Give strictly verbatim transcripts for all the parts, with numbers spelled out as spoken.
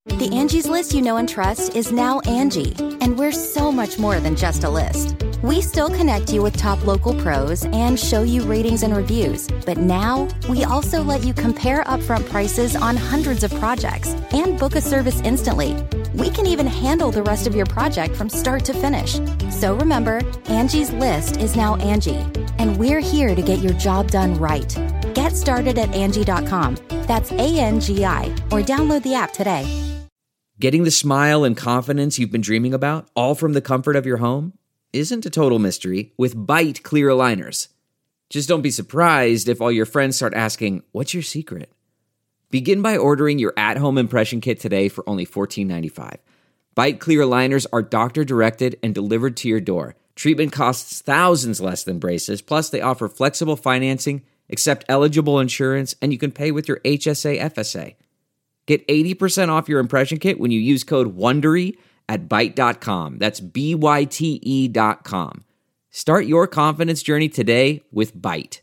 The Angie's List you know and trust is now Angie, and we're so much more than just a list. We still connect you with top local pros and show you ratings and reviews, but now we also let you compare upfront prices on hundreds of projects and book a service instantly. We can even handle the rest of your project from start to finish. So remember, Angie's List is now Angie, and we're here to get your job done right. Get started at Angie dot com. That's A N G I, or download the app today. Getting the smile and confidence you've been dreaming about, all from the comfort of your home, isn't a total mystery with Byte clear aligners. Just don't be surprised if all your friends start asking, "What's your secret?" Begin by ordering your at-home impression kit today for only fourteen ninety-five. Byte clear aligners are doctor-directed and delivered to your door. Treatment costs thousands less than braces, plus they offer flexible financing, accept eligible insurance, and you can pay with your H S A F S A. Get eighty percent off your impression kit when you use code WONDERY at byte dot com. That's B Y T E dot com. Start your confidence journey today with Byte.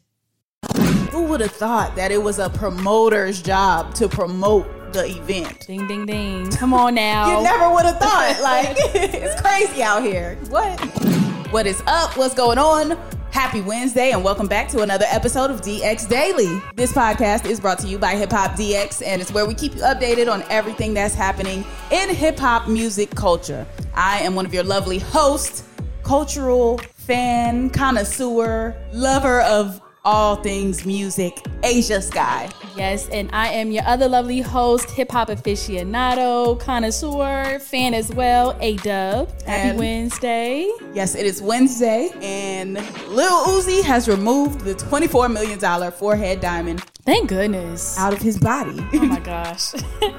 Who would have thought that it was a promoter's job to promote the event? Ding, ding, ding. Come on now. You never would have thought. Like, it's crazy out here. What? What is up? What's going on? Happy Wednesday and welcome back to another episode of D X Daily. This podcast is brought to you by Hip Hop D X, and it's where we keep you updated on everything that's happening in hip hop music culture. I am one of your lovely hosts, cultural fan, connoisseur, lover of all things music, Asia Sky. Yes, and I am your other lovely host, hip hop aficionado, connoisseur, fan as well, A-Dub. Happy and Wednesday. Yes, it is Wednesday, and Lil Uzi has removed the twenty-four million dollars forehead diamond. Thank goodness. Out of his body. Oh my gosh.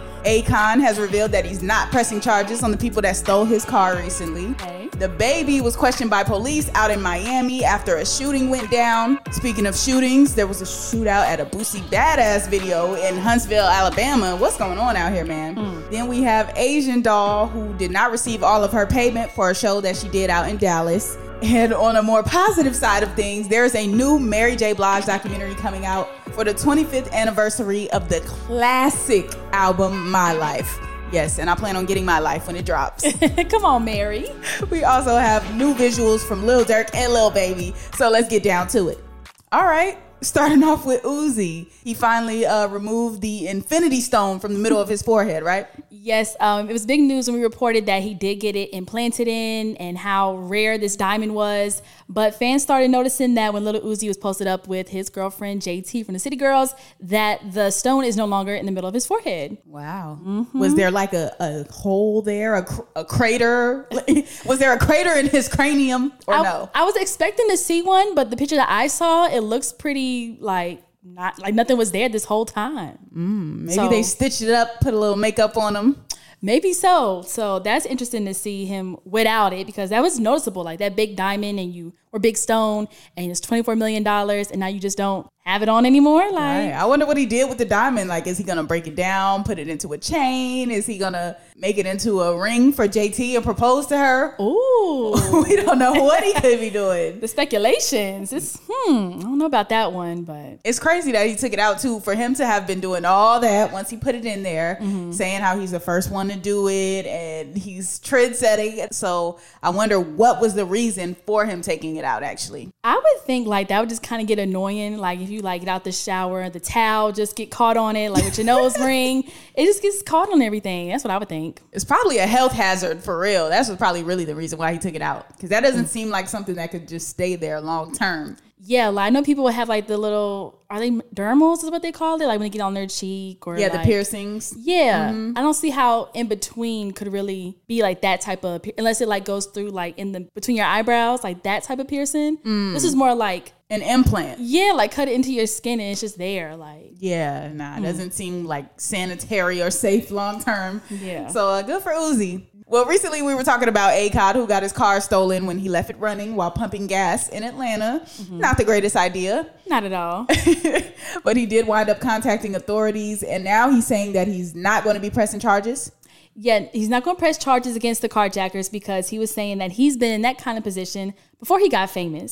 Akon has revealed that he's not pressing charges on the people that stole his car recently. Hey. The baby was questioned by police out in Miami after a shooting went down. Speaking of shootings, there was a shootout at a Boosie Badass video in Huntsville, Alabama. What's going on out here, man? Mm. Then we have Asian Doll, who did not receive all of her payment for a show that she did out in Dallas. And on a more positive side of things, there's a new Mary J. Blige documentary coming out for the twenty-fifth anniversary of the classic album, My Life. Yes, and I plan on getting My Life when it drops. Come on, Mary. We also have new visuals from Lil Durk and Lil Baby, so let's get down to it. All right. Starting off with Uzi, he finally uh, removed the Infinity Stone from the middle of his forehead, right? Yes, um, it was big news when we reported that he did get it implanted in and how rare this diamond was. But fans started noticing that when Lil Uzi was posted up with his girlfriend, J T from the City Girls, that the stone is no longer in the middle of his forehead. Wow. Mm-hmm. Was there like a, a hole there, a, cr- a crater? Was there a crater in his cranium or I, no? I was expecting to see one, but the picture that I saw, it looks pretty like not like nothing was there this whole time. Mm, maybe so, they stitched it up, put a little makeup on him. Maybe so. So that's interesting to see him without it, because that was noticeable, like that big diamond and you or big stone and it's twenty-four million dollars and now you just don't have it on anymore. Like, right. I wonder what he did with the diamond. Like, is he going to break it down, put it into a chain? Is he going to make it into a ring for J T and propose to her? Ooh. We don't know what he could be doing. The speculations. It's, hmm, I don't know about that one, but. It's crazy that he took it out too, for him to have been doing all that once he put it in there, mm-hmm. saying how he's the first one to do it and he's trend setting. So I wonder what was the reason for him taking it out, actually. I would think like that would just kind of get annoying. Like if you like get out the shower, the towel just get caught on it, like with your nose ring, it just gets caught on everything. That's what I would think. It's probably a health hazard for real. That's probably really the reason why he took it out, because that doesn't mm. seem like something that could just stay there long term. Yeah, like I know people would have like the little, are they dermals is what they call it? Like when they get on their cheek or yeah, like, the piercings. Yeah, mm-hmm. I don't see how in between could really be like that type of, unless it like goes through like in the between your eyebrows, like that type of piercing. Mm. This is more like an implant. Yeah, like cut it into your skin and it's just there. Like yeah, nah, it mm. doesn't seem like sanitary or safe long term. Yeah, so uh, good for Uzi. Well, recently we were talking about Akon, who got his car stolen when he left it running while pumping gas in Atlanta. Mm-hmm. Not the greatest idea. Not at all. But he did wind up contacting authorities, and now he's saying that he's not going to be pressing charges. Yeah, he's not going to press charges against the carjackers because he was saying that he's been in that kind of position before he got famous.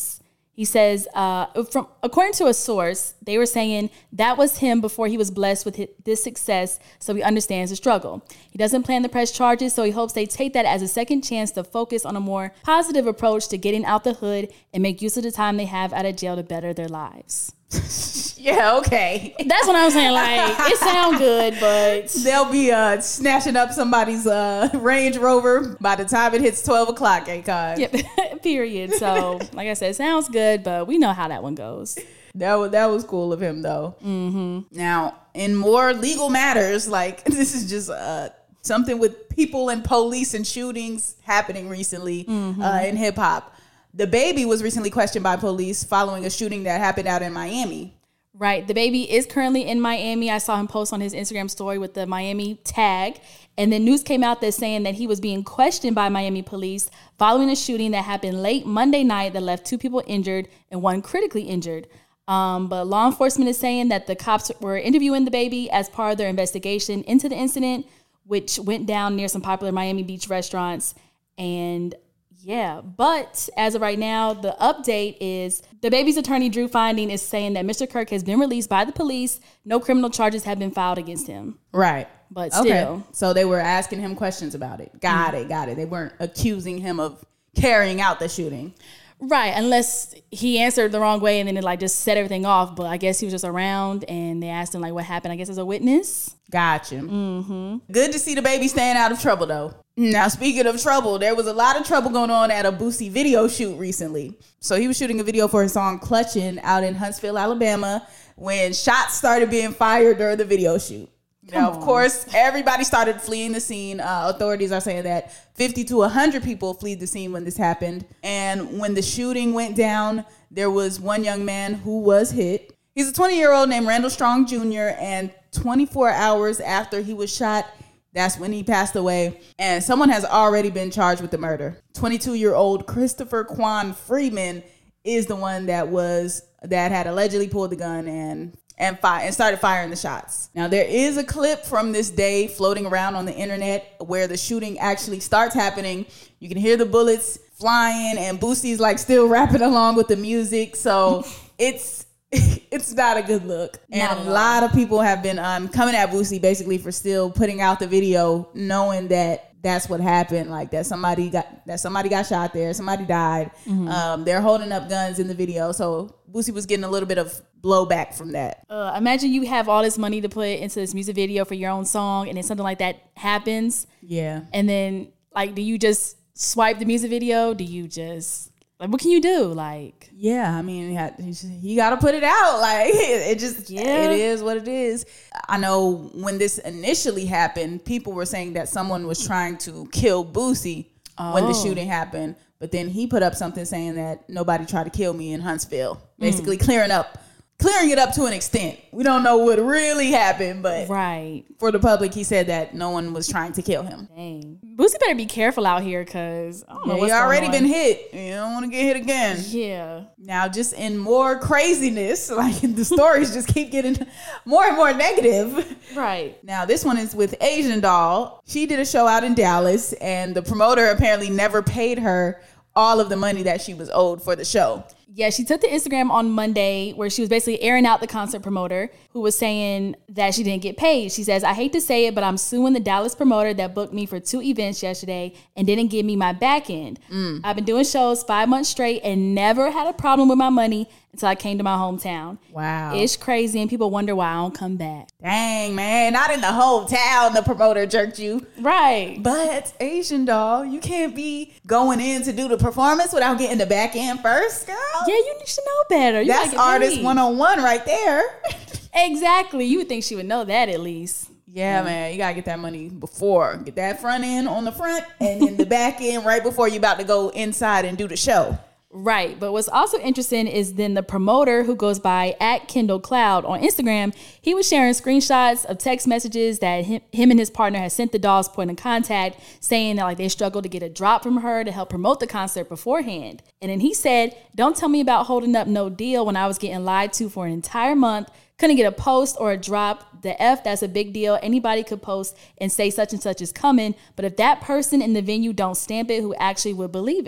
He says, uh, from according to a source, they were saying that was him before he was blessed with this success, so he understands the struggle. He doesn't plan to press charges, so he hopes they take that as a second chance to focus on a more positive approach to getting out the hood and make use of the time they have out of jail to better their lives. Yeah, okay. That's what I'm saying. Like, it sounds good, but they'll be uh, snatching up somebody's uh, Range Rover by the time it hits twelve o'clock, Akon. Yep. Period. So, like I said, it sounds good, but we know how that one goes. That was, that was cool of him, though. Mm-hmm. Now, in more legal matters, like, this is just uh, something with people and police and shootings happening recently mm-hmm. uh, in hip hop. The Baby was recently questioned by police following a shooting that happened out in Miami. Right. The Baby is currently in Miami. I saw him post on his Instagram story with the Miami tag. And then news came out that's saying that he was being questioned by Miami police following a shooting that happened late Monday night that left two people injured and one critically injured. Um, but law enforcement is saying that the cops were interviewing the Baby as part of their investigation into the incident, which went down near some popular Miami Beach restaurants. And yeah, but as of right now, the update is the Baby's attorney, Drew Finding, is saying that Mister Kirk has been released by the police. No criminal charges have been filed against him. Right. But still. Okay. So they were asking him questions about it. Got mm-hmm. it. Got it. They weren't accusing him of carrying out the shooting. Right. Unless he answered the wrong way and then it like just set everything off. But I guess he was just around and they asked him like what happened, I guess, as a witness. Gotcha. Mm-hmm. Good to see the Baby staying out of trouble, though. Now, speaking of trouble, there was a lot of trouble going on at a Boosie video shoot recently. So he was shooting a video for his song Clutchin' out in Huntsville, Alabama, when shots started being fired during the video shoot. Come now, of on. course, everybody started fleeing the scene. Uh, authorities are saying that fifty to one hundred people fled the scene when this happened. And when the shooting went down, there was one young man who was hit. He's a twenty-year-old named Randall Strong Junior, and twenty-four hours after he was shot, that's when he passed away. And someone has already been charged with the murder. twenty-two-year-old Christopher Quan Freeman is the one that was that had allegedly pulled the gun and and fi- and started firing the shots. Now, there is a clip from this day floating around on the internet where the shooting actually starts happening. You can hear the bullets flying and Boosie's like still rapping along with the music. So it's it's not a good look. And not a lot of people have been um, coming at Boosie basically for still putting out the video knowing that that's what happened, like that somebody got that somebody got shot there, somebody died. Mm-hmm. Um, they're holding up guns in the video, so Boosie was getting a little bit of blowback from that. Uh, imagine you have all this money to put into this music video for your own song, and then something like that happens. Yeah, and then like, do you just swipe the music video? Do you just like what can you do? Like, yeah, I mean, you got to put it out. Like, it, it just yeah. it is what it is. I know when this initially happened, people were saying that someone was trying to kill Boosie oh. when the shooting happened. But then he put up something saying that nobody tried to kill me in Huntsville, basically mm. clearing up, clearing it up to an extent. We don't know what really happened, but right. for the public, he said that no one was trying to kill him. Dang. Boosie better be careful out here because I don't know yeah, what's you already going on. been hit. You don't want to get hit again. Yeah. Now, just in more craziness, like the stories just keep getting more and more negative. Right. Now, this one is with Asian Doll. She did a show out in Dallas, and the promoter apparently never paid her all of the money that she was owed for the show. Yeah, she took to Instagram on Monday where she was basically airing out the concert promoter who was saying that she didn't get paid. She says, I hate to say it, but I'm suing the Dallas promoter that booked me for two events yesterday and didn't give me my back end. Mm. I've been doing shows five months straight and never had a problem with my money until I came to my hometown. Wow. It's crazy and people wonder why I don't come back. Dang, man. Not in the hometown the promoter jerked you. Right. But Asian Doll, you can't be going in to do the performance without getting the back end first, girl. Yeah, you should know better. You That's artist one oh one right there. Exactly. You would think she would know that at least. Yeah, mm. man. You got to get that money before. Get that front end on the front and then the back end right before you about to go inside and do the show. Right. But what's also interesting is then the promoter who goes by at Kendall Cloud on Instagram, he was sharing screenshots of text messages that him, him and his partner had sent the Doll's point of contact saying that like they struggled to get a drop from her to help promote the concert beforehand. And then he said, don't tell me about holding up no deal when I was getting lied to for an entire month. Couldn't get a post or a drop. The F, that's a big deal. Anybody could post and say such and such is coming. But if that person in the venue don't stamp it, who actually would believe it?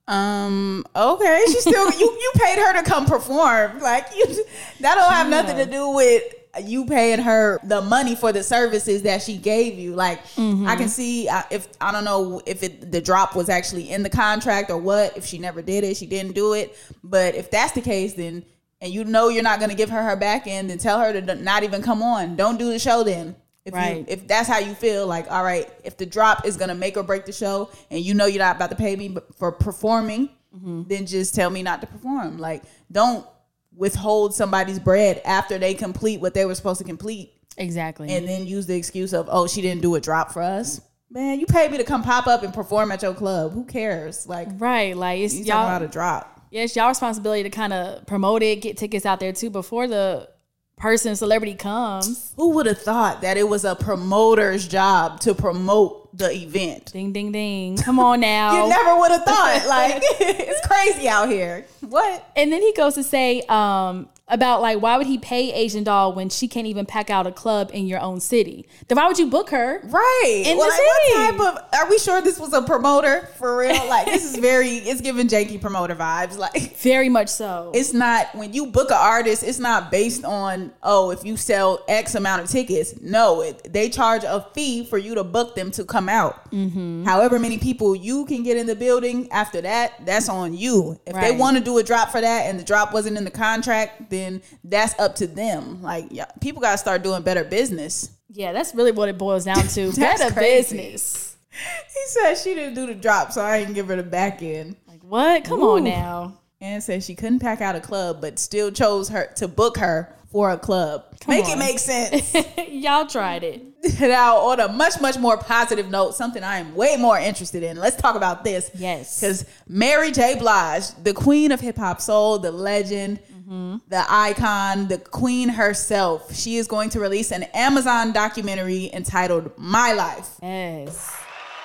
Um. Okay. She still you you paid her to come perform. Like you, that don't have nothing to do with you paying her the money for the services that she gave you. Like mm-hmm. I can see if I don't know if it the drop was actually in the contract or what. If she never did it, she didn't do it. But if that's the case, then and you know you're not going to give her her back end, then tell her to not even come on. Don't do the show then. If right. you, if that's how you feel, like, all right, if the drop is going to make or break the show and you know you're not about to pay me for performing, mm-hmm. then just tell me not to perform. Like, don't withhold somebody's bread after they complete what they were supposed to complete. Exactly. And then use the excuse of, oh, she didn't do a drop for us. Man, you paid me to come pop up and perform at your club. Who cares? Like, right. Like, it's you y'all, talking about a drop. Yeah, it's y'all responsibility to kind of promote it, get tickets out there too before the person, celebrity comes. Who would have thought that it was a promoter's job to promote the event? Ding, ding, ding. Come on now. You never would have thought. Like, it's crazy out here. What? And then he goes to say um, about, like, why would he pay Asian Doll when she can't even pack out a club in your own city? Then why would you book her? Right. In well, the like, city? What type of, are we sure this was a promoter for real? Like, this is very, it's giving janky promoter vibes. Like, very much so. It's not, when you book an artist, it's not based on, oh, if you sell X amount of tickets. No, it, they charge a fee for you to book them to come out. Mm-hmm. However many people you can get in the building after that, that's on you. If right. they want to do a drop for that and the drop wasn't in the contract, then that's up to them. Like, yeah, people got to start doing better business. Yeah, that's really what it boils down to. Better crazy. Business. He said she didn't do the drop, so I didn't give her the back end. Like, what? Come Ooh. on now. And said she couldn't pack out a club, but still chose her to book her for a club. Come make on. it make sense. Y'all tried it. Now, on a much, much more positive note, something I am way more interested in. Let's talk about this. Yes. Because Mary J. Blige, the queen of hip hop soul, the legend, mm-hmm. the icon, the queen herself, she is going to release an Amazon documentary entitled My Life. Yes.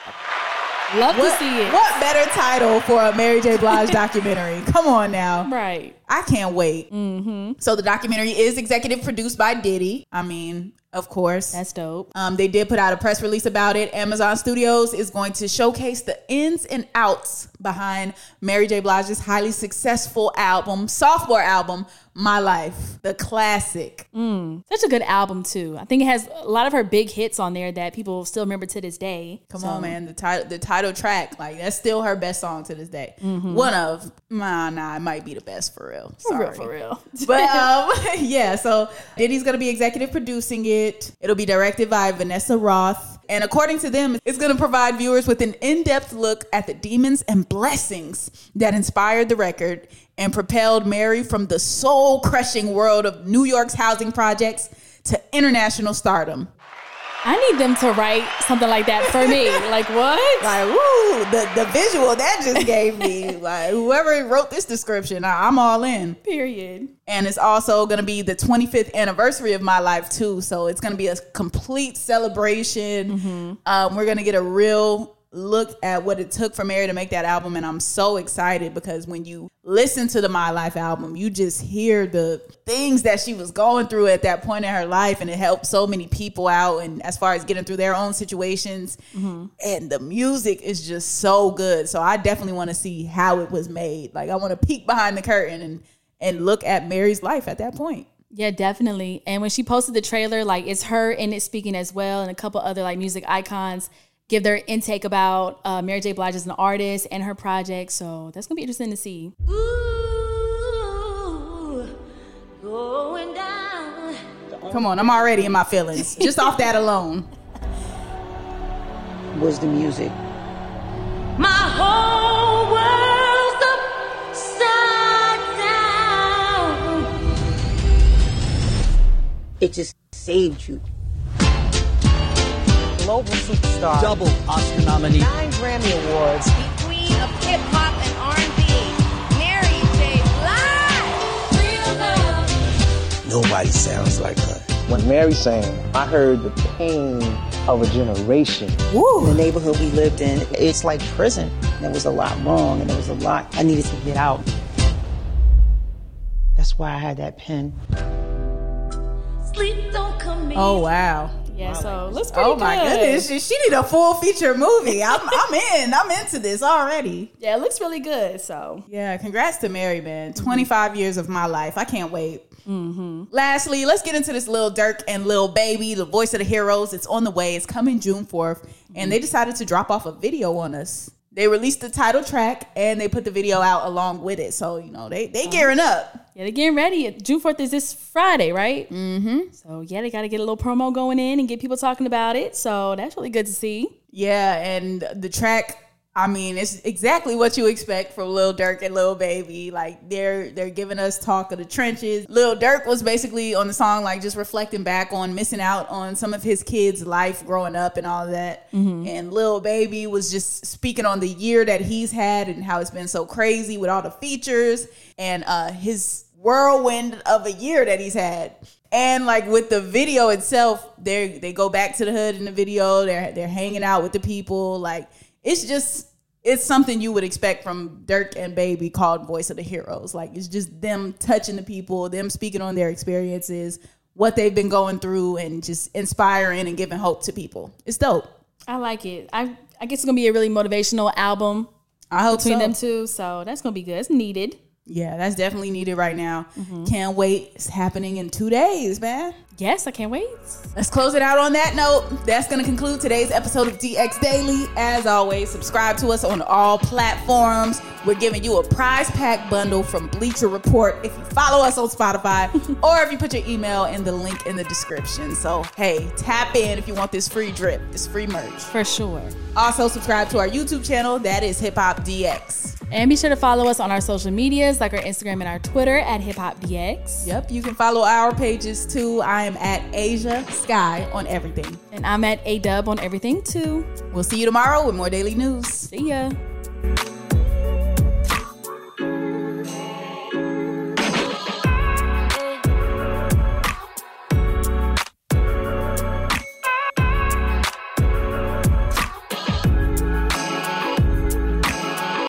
Love what, to see it. What better title for a Mary J. Blige documentary? Come on now. Right. I can't wait. Mm-hmm. So the documentary is executive produced by Diddy. I mean, of course. That's dope. Um, they did put out a press release about it. Amazon Studios is going to showcase the ins and outs behind Mary J. Blige's highly successful album, sophomore album, My Life, the classic. Mm, such a good album too. I think it has a lot of her big hits on there that people still remember to this day. Come so. on, man. The title, the title track, like that's still her best song to this day. Mm-hmm. One of, nah, nah, it might be the best for real. Sorry. For real, for real. But um, yeah, so Diddy's gonna be executive producing it. It'll be directed by Vanessa Roth. And according to them, it's going to provide viewers with an in-depth look at the demons and blessings that inspired the record and propelled Mary from the soul-crushing world of New York's housing projects to international stardom. I need them to write something like that for me. Like, what? Like, woo, the, the visual that just gave me. Like, whoever wrote this description, I, I'm all in. Period. And it's also going to be the twenty-fifth anniversary of My Life, too. So it's going to be a complete celebration. Mm-hmm. Um, we're going to get a real look at what it took for Mary to make that album. And I'm so excited because when you listen to the My Life album, you just hear the things that she was going through at that point in her life. And it helped so many people out. And as far as getting through their own situations, mm-hmm. and the music is just so good. So I definitely want to see how it was made. Like, I want to peek behind the curtain and, and look at Mary's life at that point. Yeah, definitely. And when she posted the trailer, like, it's her in it speaking as well. And a couple other like music icons give their intake about uh, Mary J. Blige as an artist and her project. So that's going to be interesting to see. Ooh, going down. Come on, I'm already in my feelings. Just off that alone. Was the music. My whole world's upside down. It just saved you. Global superstar, double Oscar nominee, nine Grammy Awards, The queen of hip hop and R and B, Mary J. Blige. Real love. Nobody sounds like her. When Mary sang, I heard the pain of a generation. Woo. The neighborhood we lived in, it's like prison. There was a lot wrong, and there was a lot I needed to get out. That's why I had that pen. Sleep don't come easy. Oh, wow. Yeah, so it looks pretty Oh my good. goodness, she, she need a full feature movie. I'm, I'm in. I'm into this already. Yeah, it looks really good. So Yeah, congrats to Mary, man. twenty-five years of my life. I can't wait. Mm-hmm. Lastly, let's get into this Lil Durk and Lil Baby, the voice of the heroes. It's on the way. It's coming June fourth. And they decided to drop off a video on us. They released the title track and they put the video out along with it. So, you know, they they gearing up. yeah, they're getting ready. June fourth is this Friday, right? Mm-hmm. So yeah, they got to get a little promo going in and get people talking about it. So that's really good to see. Yeah, and the track, I mean, it's exactly what you expect from Lil Durk and Lil Baby. Like, they're they're giving us talk of the trenches. Lil Durk was basically on the song, like, just reflecting back on missing out on some of his kids' life growing up and all of that. Mm-hmm. And Lil Baby was just speaking on the year that he's had and how it's been so crazy with all the features and uh, his whirlwind of a year that he's had. And like with the video itself, they they go back to the hood in the video. They're they're hanging out with the people. Like, it's just, it's something you would expect from Durk and Baby called Voice of the Heroes. Like, it's just them touching the people, them speaking on their experiences, what they've been going through, and just inspiring and giving hope to people. It's dope. I like it. I I guess it's gonna be a really motivational album I hope between so. them two. So that's gonna be good. It's needed. Yeah, that's definitely needed right now. Mm-hmm. Can't wait. It's happening in two days, man. Yes, I can't wait. Let's close it out on that note. That's going to conclude today's episode of D X Daily. As always, subscribe to us on all platforms. We're giving you a prize pack bundle from Bleacher Report if you follow us on Spotify or if you put your email in the link in the description. So, hey, tap in if you want this free drip, this free merch. For sure. Also, subscribe to our YouTube channel. That is Hip Hop D X. And be sure to follow us on our social medias, like our Instagram and our Twitter at Hip Hop D X. Yep, you can follow our pages too. I am at Asia Sky on everything. And I'm at A Dub on everything too. We'll see you tomorrow with more daily news. See ya.